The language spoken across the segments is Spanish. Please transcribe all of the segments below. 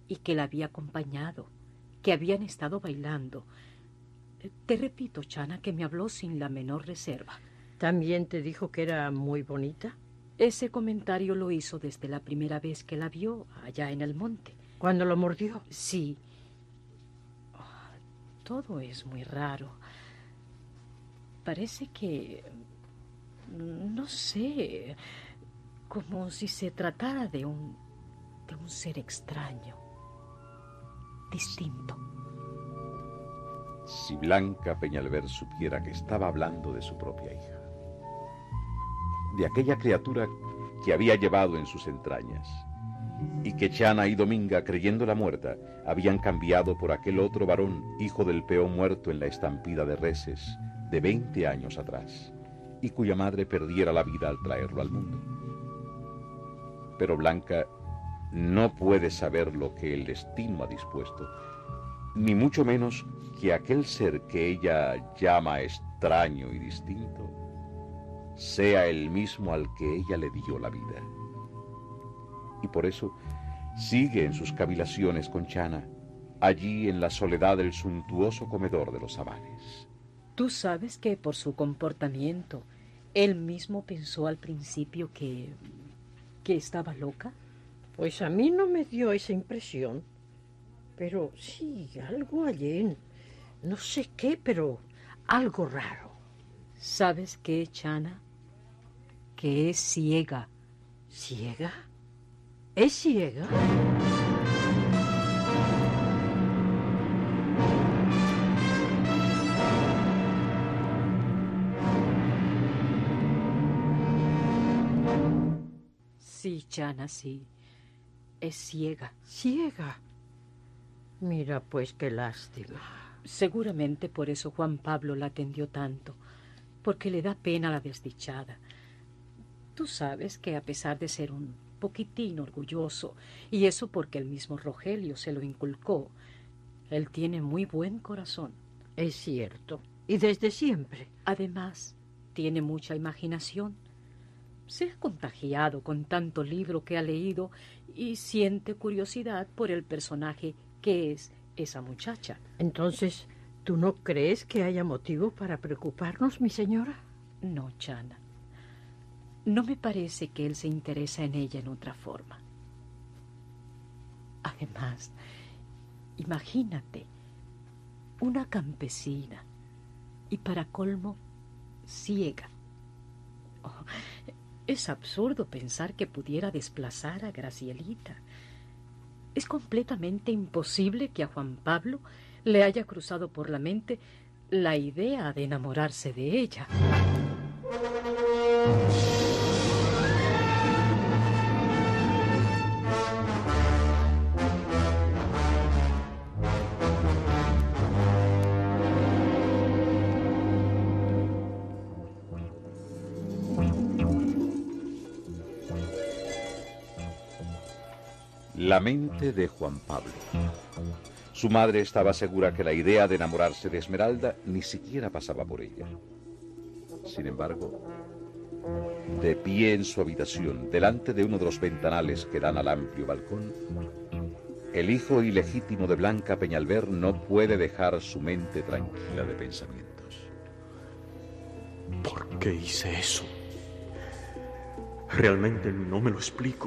y que la había acompañado, que habían estado bailando. Te repito, Chana, que me habló sin la menor reserva. ¿También te dijo que era muy bonita? Ese comentario lo hizo desde la primera vez que la vio allá en el monte. ¿Cuándo lo mordió? Sí. Todo es muy raro. Parece que... no sé... como si se tratara de un ser extraño, distinto. Si Blanca Peñalver supiera que estaba hablando de su propia hija, de aquella criatura que había llevado en sus entrañas, y que Chana y Dominga, creyéndola muerta, habían cambiado por aquel otro varón, hijo del peón muerto en la estampida de reses de 20 años atrás, y cuya madre perdiera la vida al traerlo al mundo. Pero Blanca no puede saber lo que el destino ha dispuesto, ni mucho menos que aquel ser que ella llama extraño y distinto sea el mismo al que ella le dio la vida. Y por eso sigue en sus cavilaciones con Chana, allí en la soledad del suntuoso comedor de los Sabanes. Tú sabes que por su comportamiento, él mismo pensó al principio que estaba loca. Pues a mí no me dio esa impresión. Pero sí, algo allí, no sé qué, pero algo raro. ¿Sabes qué, Chana? Que es ciega. ¿Ciega? ¿Es ciega? Sí, Chana, sí. Es ciega. ¿Ciega? Mira, pues qué lástima. Seguramente por eso Juan Pablo la atendió tanto, porque le da pena a la desdichada. Tú sabes que a pesar de ser un poquitín orgulloso, y eso porque el mismo Rogelio se lo inculcó, él tiene muy buen corazón. Es cierto, y desde siempre. Además, tiene mucha imaginación. Se ha contagiado con tanto libro que ha leído y siente curiosidad por el personaje que es esa muchacha. Entonces, ¿tú no crees que haya motivo para preocuparnos, mi señora? No, Chana. No me parece que él se interesa en ella en otra forma. Además, imagínate, una campesina y para colmo, ciega. Oh, es absurdo pensar que pudiera desplazar a Gracielita. Es completamente imposible que a Juan Pablo le haya cruzado por la mente la idea de enamorarse de ella. La mente de Juan Pablo. Su madre estaba segura que la idea de enamorarse de Esmeralda ni siquiera pasaba por ella. Sin embargo, de pie en su habitación, delante de uno de los ventanales que dan al amplio balcón, el hijo ilegítimo de Blanca Peñalver no puede dejar su mente tranquila de pensamientos. ¿Por qué hice eso? Realmente no me lo explico.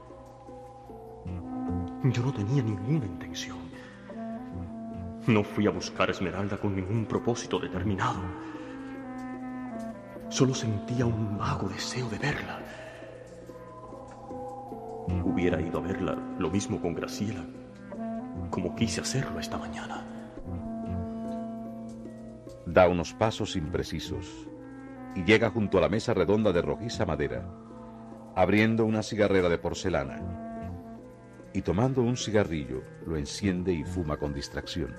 Yo no tenía ninguna intención. No fui a buscar a Esmeralda con ningún propósito determinado. Solo sentía un vago deseo de verla. Hubiera ido a verla lo mismo con Graciela, como quise hacerlo esta mañana. Da unos pasos imprecisos y llega junto a la mesa redonda de rojiza madera, abriendo una cigarrera de porcelana. Y tomando un cigarrillo, lo enciende y fuma con distracción.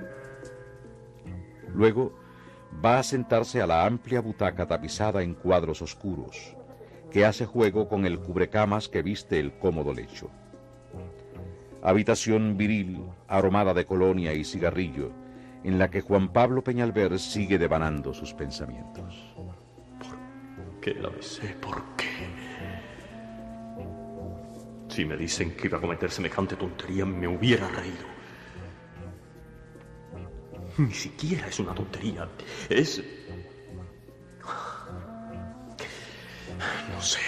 Luego va a sentarse a la amplia butaca tapizada en cuadros oscuros, que hace juego con el cubrecamas que viste el cómodo lecho. Habitación viril, aromada de colonia y cigarrillo, en la que Juan Pablo Peñalver sigue devanando sus pensamientos. ¿Por qué la besé? ¿Por qué? Si me dicen que iba a cometer semejante tontería, me hubiera reído. Ni siquiera es una tontería. Es... no sé.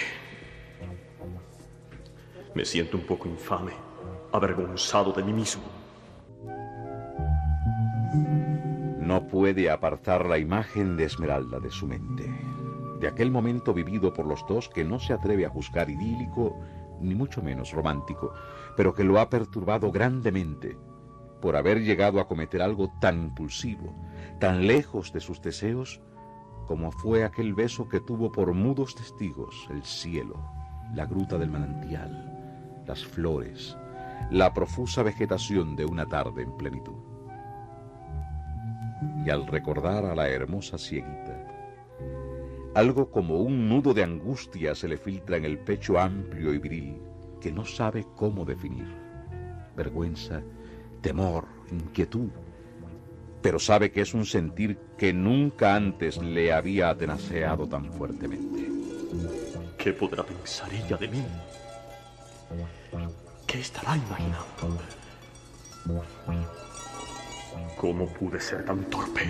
Me siento un poco infame, avergonzado de mí mismo. No puede apartar la imagen de Esmeralda de su mente, de aquel momento vivido por los dos que no se atreve a juzgar idílico, ni mucho menos romántico, pero que lo ha perturbado grandemente por haber llegado a cometer algo tan impulsivo, tan lejos de sus deseos, como fue aquel beso que tuvo por mudos testigos el cielo, la gruta del manantial, las flores, la profusa vegetación de una tarde en plenitud. Y al recordar a la hermosa cieguita, algo como un nudo de angustia se le filtra en el pecho amplio y viril que no sabe cómo definir. Vergüenza, temor, inquietud, pero sabe que es un sentir que nunca antes le había atenaceado tan fuertemente. ¿Qué podrá pensar ella de mí? ¿Qué estará imaginando? ¿Cómo pude ser tan torpe?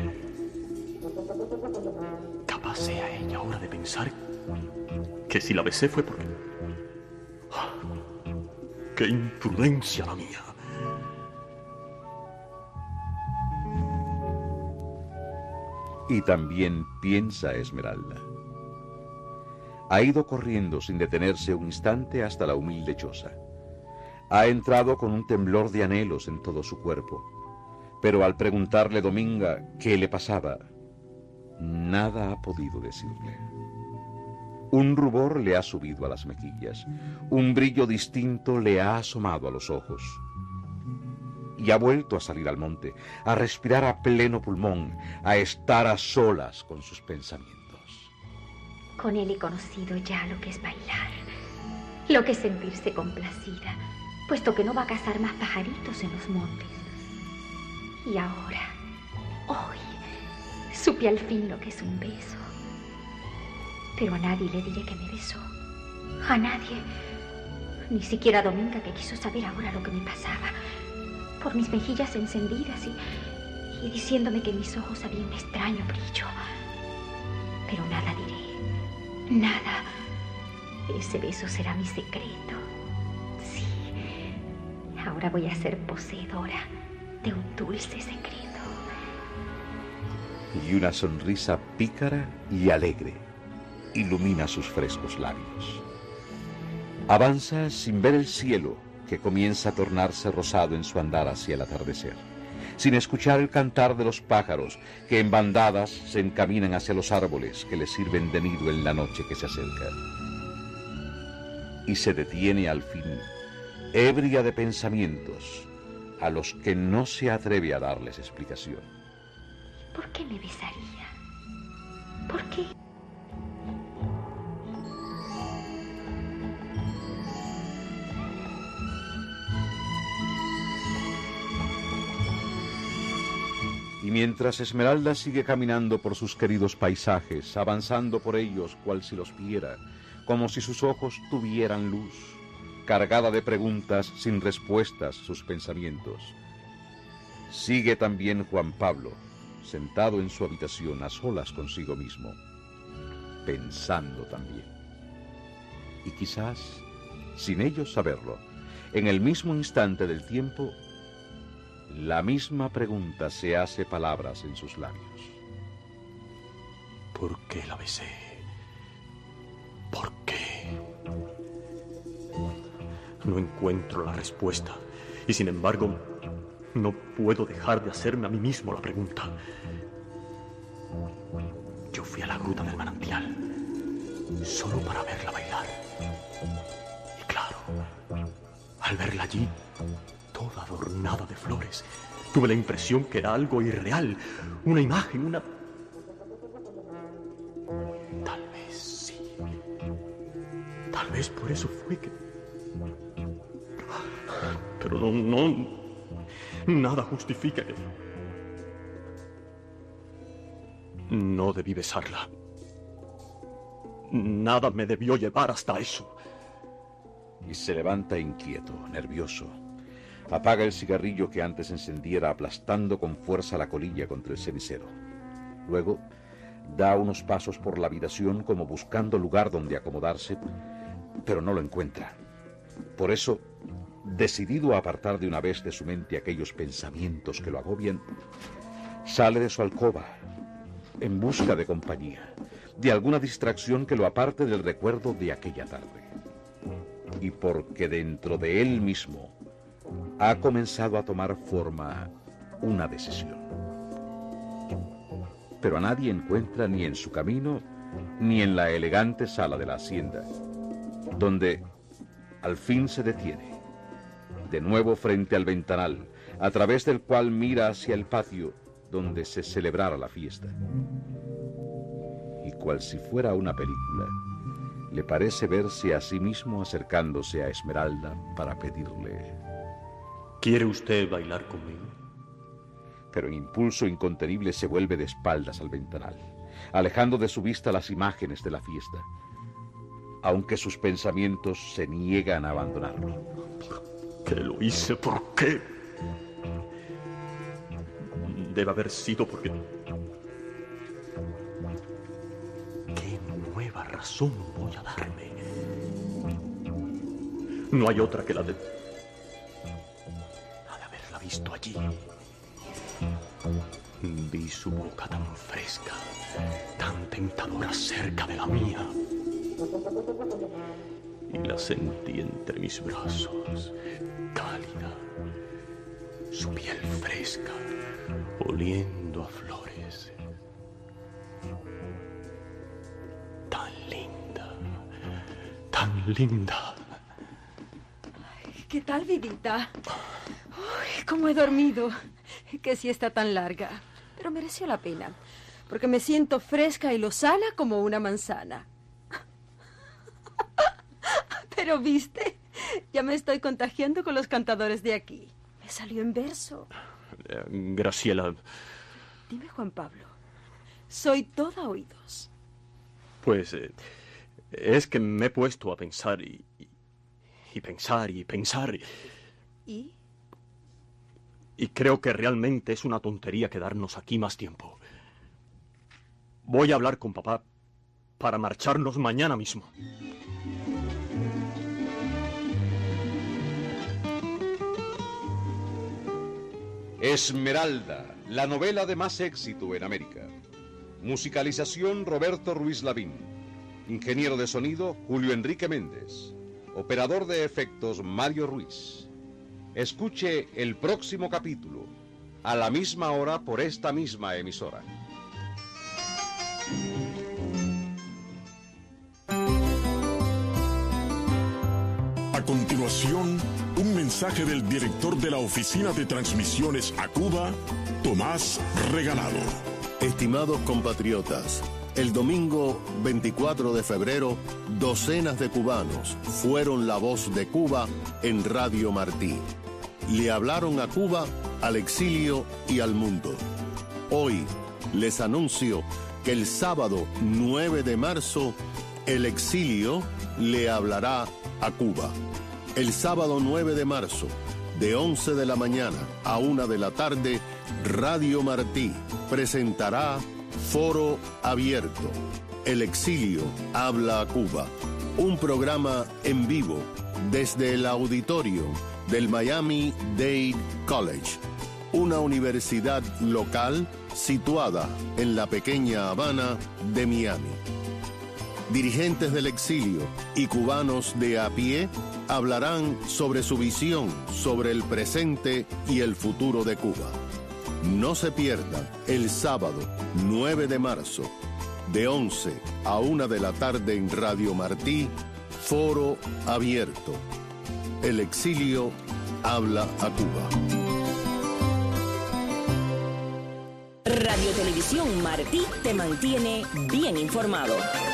Capaz sea ella ahora de pensar que si la besé fue porque... ¡Ah! ¡Qué imprudencia la mía! Y también piensa Esmeralda. Ha ido corriendo sin detenerse un instante hasta la humilde choza. Ha entrado con un temblor de anhelos en todo su cuerpo, pero al preguntarle Dominga qué le pasaba, nada ha podido decirle. Un rubor le ha subido a las mejillas, un brillo distinto le ha asomado a los ojos. Y ha vuelto a salir al monte, a respirar a pleno pulmón, a estar a solas con sus pensamientos. Con él he conocido ya lo que es bailar, lo que es sentirse complacida, puesto que no va a cazar más pajaritos en los montes. Y ahora, hoy, supe al fin lo que es un beso. Pero a nadie le diré que me besó. A nadie. Ni siquiera a Dominga, que quiso saber ahora lo que me pasaba. Por mis mejillas encendidas y diciéndome que en mis ojos había un extraño brillo. Pero nada diré. Nada. Ese beso será mi secreto. Sí. Ahora voy a ser poseedora de un dulce secreto. Y una sonrisa pícara y alegre ilumina sus frescos labios. Avanza sin ver el cielo, que comienza a tornarse rosado en su andar hacia el atardecer, sin escuchar el cantar de los pájaros que en bandadas se encaminan hacia los árboles que les sirven de nido en la noche que se acerca. Y se detiene al fin, ebria de pensamientos, a los que no se atreve a darles explicación. ¿Por qué me besaría? ¿Por qué? Y mientras Esmeralda sigue caminando por sus queridos paisajes, avanzando por ellos cual si los viera, como si sus ojos tuvieran luz, cargada de preguntas sin respuestas sus pensamientos, sigue también Juan Pablo, sentado en su habitación a solas consigo mismo, pensando también. Y quizás, sin ellos saberlo, en el mismo instante del tiempo, la misma pregunta se hace palabras en sus labios. ¿Por qué la besé? ¿Por qué? No encuentro la respuesta y sin embargo no puedo dejar de hacerme a mí mismo la pregunta. Yo fui a la gruta del manantial solo para verla bailar. Y claro, al verla allí, toda adornada de flores, tuve la impresión que era algo irreal, una imagen, una... Tal vez sí. Tal vez por eso fue que... Pero no... Nada justifica que... No debí besarla. Nada me debió llevar hasta eso. y se levanta inquieto, nervioso. Apaga el cigarrillo que antes encendiera aplastando con fuerza la colilla contra el cenicero. Luego da unos pasos por la habitación como buscando lugar donde acomodarse, pero no lo encuentra. Por eso, decidido a apartar de una vez de su mente aquellos pensamientos que lo agobian, sale de su alcoba en busca de compañía, de alguna distracción que lo aparte del recuerdo de aquella tarde. Y porque dentro de él mismo ha comenzado a tomar forma una decisión. Pero a nadie encuentra ni en su camino, ni en la elegante sala de la hacienda, donde al fin se detiene, de nuevo frente al ventanal, a través del cual mira hacia el patio donde se celebrara la fiesta. Y cual si fuera una película, le parece verse a sí mismo acercándose a Esmeralda para pedirle: ¿Quiere usted bailar conmigo? Pero en impulso incontenible se vuelve de espaldas al ventanal, alejando de su vista las imágenes de la fiesta, aunque sus pensamientos se niegan a abandonarlo. ¿Por qué lo hice? ¿Por qué? Debe haber sido porque... ¿Qué nueva razón voy a darme? No hay otra que la de haberla visto allí. Vi su boca tan fresca, tan tentadora cerca de la mía. Y la sentí entre mis brazos, cálida. Su piel fresca, oliendo a flores. Tan linda, tan linda. ¿Qué tal, vidita? Uy, cómo he dormido. Qué siesta tan larga. Pero mereció la pena, porque me siento fresca y lozana como una manzana. Pero, ¿viste? Ya me estoy contagiando con los cantadores de aquí. Me salió en verso. Graciela. Dime, Juan Pablo. Soy toda oídos. Pues es que me he puesto a pensar y pensar y pensar. ¿Y? Y creo que realmente es una tontería quedarnos aquí más tiempo. Voy a hablar con papá para marcharnos mañana mismo. Esmeralda, la novela de más éxito en América. Musicalización Roberto Ruiz Lavín. Ingeniero de sonido Julio Enrique Méndez. Operador de efectos Mario Ruiz. Escuche el próximo capítulo, a la misma hora por esta misma emisora. A continuación, un mensaje del director de la Oficina de Transmisiones a Cuba, Tomás Regalado. Estimados compatriotas, el domingo 24 de febrero, docenas de cubanos fueron la voz de Cuba en Radio Martí. Le hablaron a Cuba, al exilio y al mundo. Hoy les anuncio que el sábado 9 de marzo, el exilio le hablará a Cuba. El sábado 9 de marzo, de 11 de la mañana a 1 de la tarde, Radio Martí presentará Foro Abierto. El exilio habla a Cuba. Un programa en vivo desde el auditorio del Miami-Dade College, una universidad local situada en la pequeña Habana de Miami. Dirigentes del exilio y cubanos de a pie hablarán sobre su visión sobre el presente y el futuro de Cuba. No se pierdan el sábado 9 de marzo, de 11 a 1 de la tarde en Radio Martí, Foro Abierto. El exilio habla a Cuba. Radio Televisión Martí te mantiene bien informado.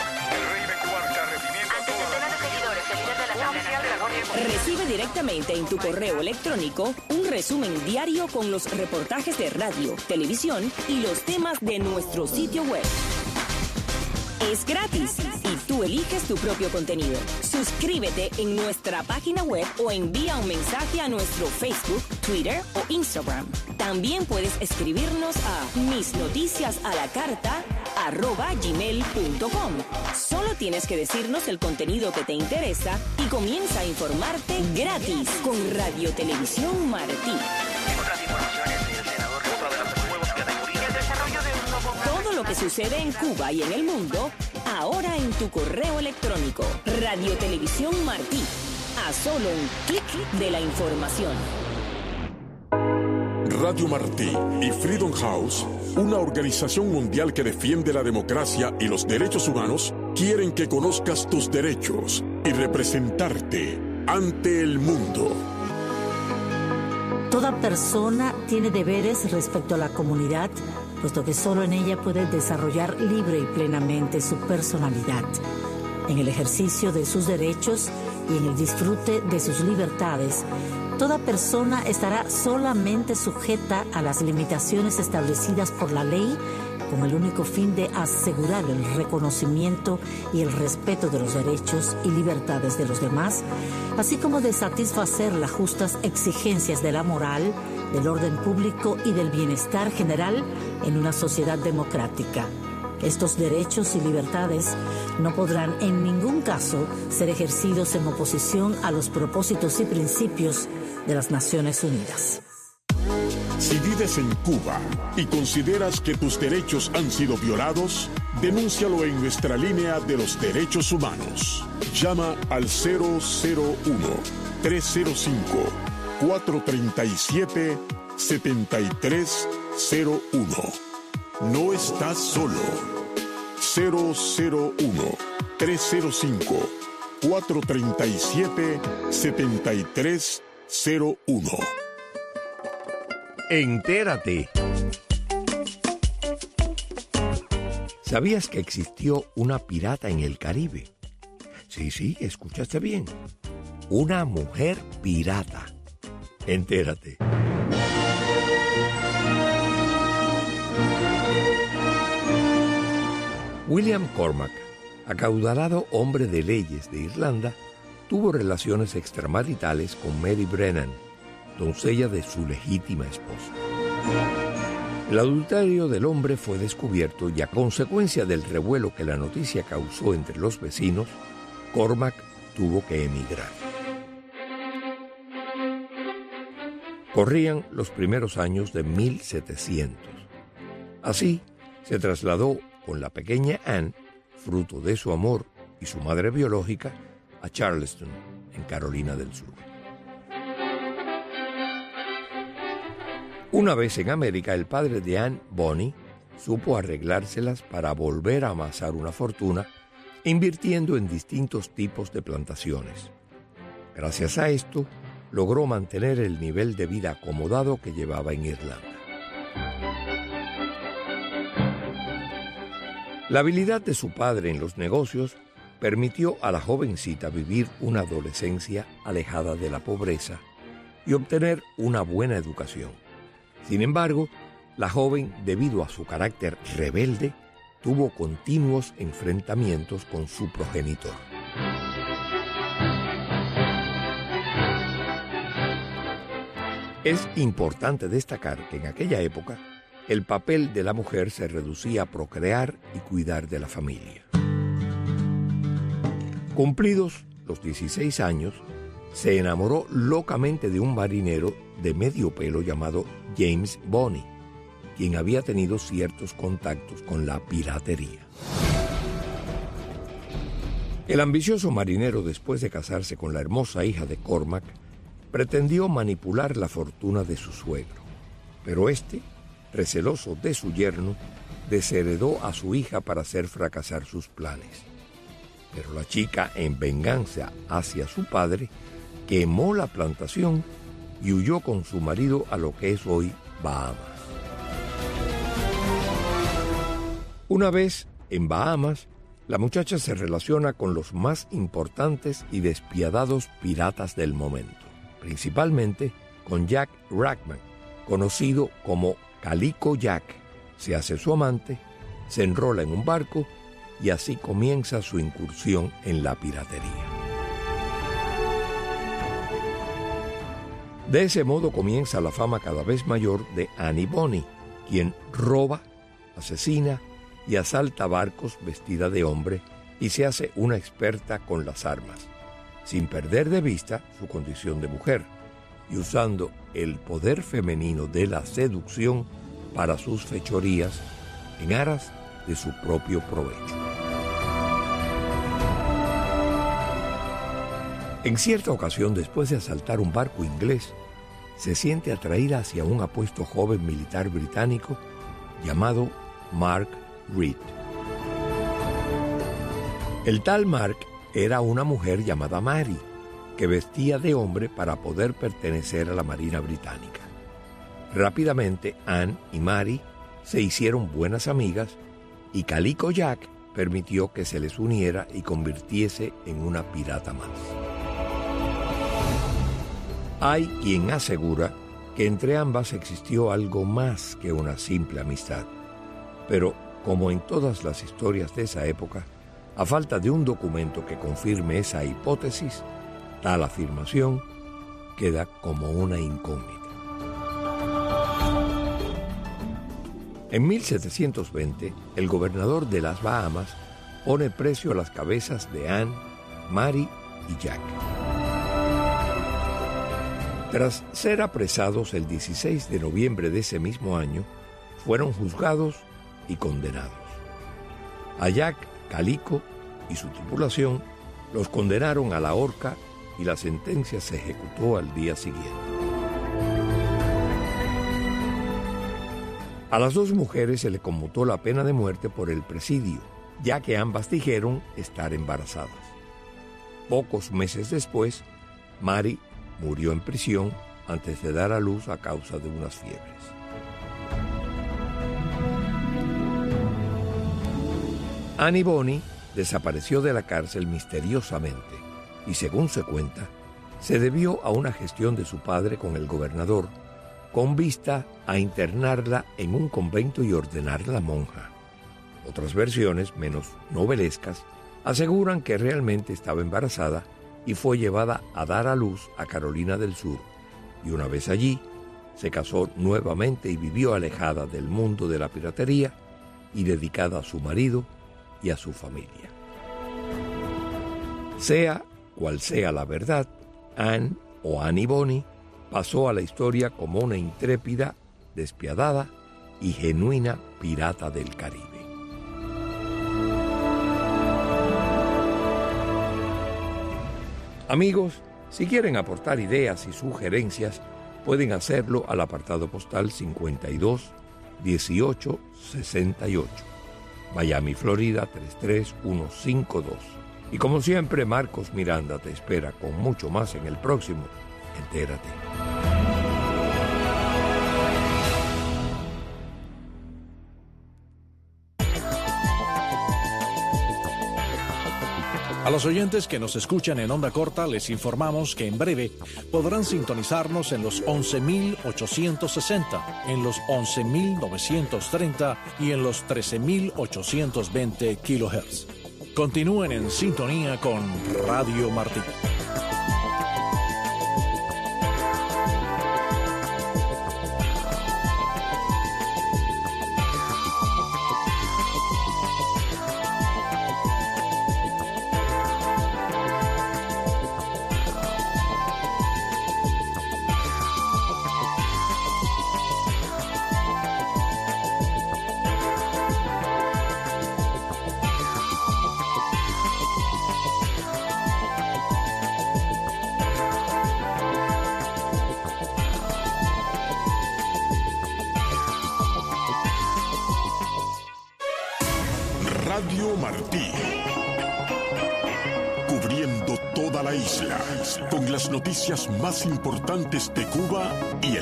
Recibe directamente en tu correo electrónico un resumen diario con los reportajes de radio, televisión y los temas de nuestro sitio web. Es gratis y tú tú eliges tu propio contenido. Suscríbete en nuestra página web o envía un mensaje a nuestro Facebook, Twitter o Instagram. También puedes escribirnos a misnoticiasalacarta@gmail.com. Solo tienes que decirnos el contenido que te interesa y comienza a informarte gratis con Radio Televisión Martí. Todo lo que sucede en Cuba y en el mundo, ahora en tu correo electrónico. Radio Televisión Martí. A solo un clic de la información. Radio Martí y Freedom House, una organización mundial que defiende la democracia y los derechos humanos, quieren que conozcas tus derechos y representarte ante el mundo. Toda persona tiene deberes respecto a la comunidad, puesto que solo en ella puede desarrollar libre y plenamente su personalidad. En el ejercicio de sus derechos y en el disfrute de sus libertades, toda persona estará solamente sujeta a las limitaciones establecidas por la ley, con el único fin de asegurar el reconocimiento y el respeto de los derechos y libertades de los demás, así como de satisfacer las justas exigencias de la moral, del orden público y del bienestar general en una sociedad democrática. Estos derechos y libertades no podrán en ningún caso ser ejercidos en oposición a los propósitos y principios de las Naciones Unidas. Si vives en Cuba y consideras que tus derechos han sido violados, denúncialo en nuestra línea de los derechos humanos. Llama al 001-305-437-7301. No estás solo. 001-305-437-7301. Entérate. ¿Sabías que existió una pirata en el Caribe? Sí, escuchaste bien. Una mujer pirata. Entérate. William Cormac, acaudalado hombre de leyes de Irlanda, tuvo relaciones extramaritales con Mary Brennan, doncella de su legítima esposa. El adulterio del hombre fue descubierto y a consecuencia del revuelo que la noticia causó entre los vecinos, Cormac tuvo que emigrar. Corrían los primeros años de 1700. Así, se trasladó con la pequeña Anne, fruto de su amor y su madre biológica, a Charleston, en Carolina del Sur. Una vez en América, el padre de Anne, Bonnie, supo arreglárselas para volver a amasar una fortuna, invirtiendo en distintos tipos de plantaciones. Gracias a esto, logró mantener el nivel de vida acomodado que llevaba en Irlanda. La habilidad de su padre en los negocios permitió a la jovencita vivir una adolescencia alejada de la pobreza y obtener una buena educación. Sin embargo, la joven, debido a su carácter rebelde, tuvo continuos enfrentamientos con su progenitor. Es importante destacar que en aquella época el papel de la mujer se reducía a procrear y cuidar de la familia. Cumplidos los 16 años, se enamoró locamente de un marinero de medio pelo llamado James Bonny, quien había tenido ciertos contactos con la piratería. El ambicioso marinero, después de casarse con la hermosa hija de Cormac, pretendió manipular la fortuna de su suegro, pero este, receloso de su yerno, desheredó a su hija para hacer fracasar sus planes. Pero la chica, en venganza hacia su padre, quemó la plantación y huyó con su marido a lo que es hoy Bahamas. Una vez en Bahamas, la muchacha se relaciona con los más importantes y despiadados piratas del momento, principalmente con Jack Rachman, conocido como Calico Jack. Se hace su amante, se enrola en un barco y así comienza su incursión en la piratería. De ese modo comienza la fama cada vez mayor de Annie Bonny, quien roba, asesina y asalta barcos vestida de hombre y se hace una experta con las armas, sin perder de vista su condición de mujer y usando el poder femenino de la seducción para sus fechorías en aras de su propio provecho. En cierta ocasión, después de asaltar un barco inglés, se siente atraída hacia un apuesto joven militar británico llamado Mark Reed. El tal Mark era una mujer llamada Mary, que vestía de hombre para poder pertenecer a la Marina Británica. Rápidamente, Anne y Mary se hicieron buenas amigas y Calico Jack permitió que se les uniera y convirtiese en una pirata más. Hay quien asegura que entre ambas existió algo más que una simple amistad, pero como en todas las historias de esa época, a falta de un documento que confirme esa hipótesis, tal afirmación queda como una incógnita. En 1720, el gobernador de las Bahamas pone precio a las cabezas de Anne, Mary y Jack. Tras ser apresados el 16 de noviembre de ese mismo año, fueron juzgados y condenados. A Jack, Calico y su tripulación los condenaron a la horca y la sentencia se ejecutó al día siguiente. A las dos mujeres se le conmutó la pena de muerte por el presidio, ya que ambas dijeron estar embarazadas. Pocos meses después, Mary murió en prisión antes de dar a luz a causa de unas fiebres. Annie Bonny desapareció de la cárcel misteriosamente y, según se cuenta, se debió a una gestión de su padre con el gobernador, con vista a internarla en un convento y ordenarla monja. Otras versiones, menos novelescas, aseguran que realmente estaba embarazada y fue llevada a dar a luz a Carolina del Sur, y una vez allí, se casó nuevamente y vivió alejada del mundo de la piratería y dedicada a su marido y a su familia. Sea cual sea la verdad, Anne o Annie Bonny pasó a la historia como una intrépida, despiadada y genuina pirata del Caribe. Amigos, si quieren aportar ideas y sugerencias, pueden hacerlo al apartado postal 52 18 68, Miami, Florida 33152. Y como siempre, Marcos Miranda te espera con mucho más en el próximo Entérate. A los oyentes que nos escuchan en onda corta les informamos que en breve podrán sintonizarnos en los 11.860, en los 11.930 y en los 13.820 kHz. Continúen en sintonía con Radio Martí. Radio Martí, cubriendo toda la isla con las noticias más importantes de Cuba y el